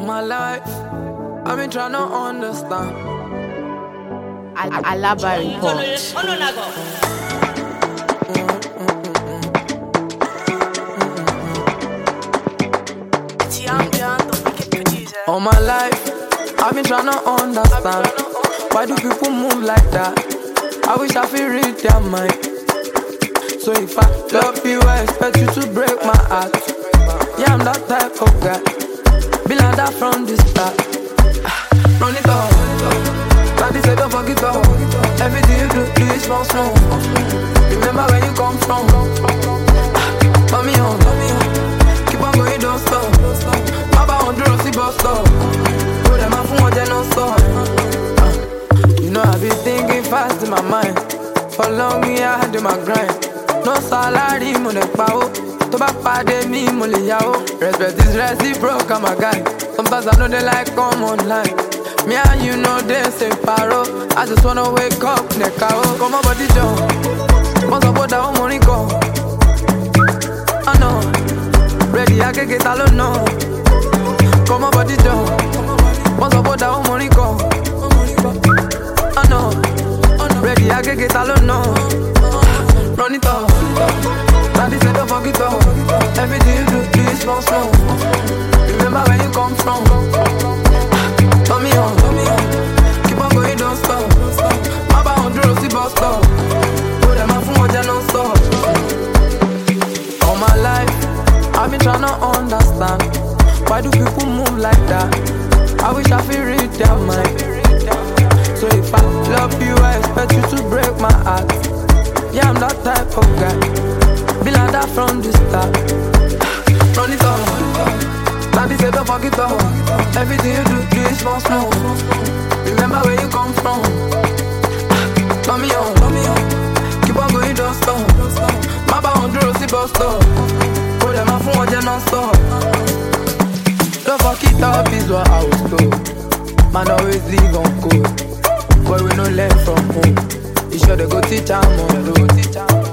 my life, I've been trying to understand. Alaba report. All my life, I've been trying to understand. Why do people move like that? I wish I could read their mind. So if I love you, I expect you to break my heart. Yeah, I'm that type of guy. Be like that from the start. Run it up. Daddy said don't forget up. Everything you do is small, small. Remember where you come from. Mommy on. Keep on going, don't stop. Baba on the Rossi bus stop. Put them out for one, they don't stop. You know I be thinking fast in my mind. For long, yeah, I do my grind. No salary, mo le pa o. To ba pade mi, mo le ya o. Respect is reciprocal, I'm a guy. Sometimes I know they like come online. Me and you know they say paro. I just wanna wake up, neka o. Come on, body jump. Once I put that money go. I know. Ready, I can get alone, no. Come on, body jump. Once I put that money go. I know. Ready, I can get alone, no. Run it up. Daddy said don't forget up. Everything you do is small, small. Remember where you come from. Turn me on. Keep on going, don't stop. Baba on the Rossi bus stop. Put them out for one, they don't stop. All my life, I've been trying to understand. Why do people move like that? I wish I could read their mind. So if I love you, I expect you to break my heart. Yeah, I'm that type of guy. Be like that from the start. Run it up. Daddy said don't forget up. Everything you do is small, small. Remember where you come from. Turn me on. Keep on going, don't stop. Baba on the Rossi bus stop. Put them out for one, they don't stop. Don't fuck it up is what I was told. Man always live on code. Boy we no learn from home. You sure they go teach her more.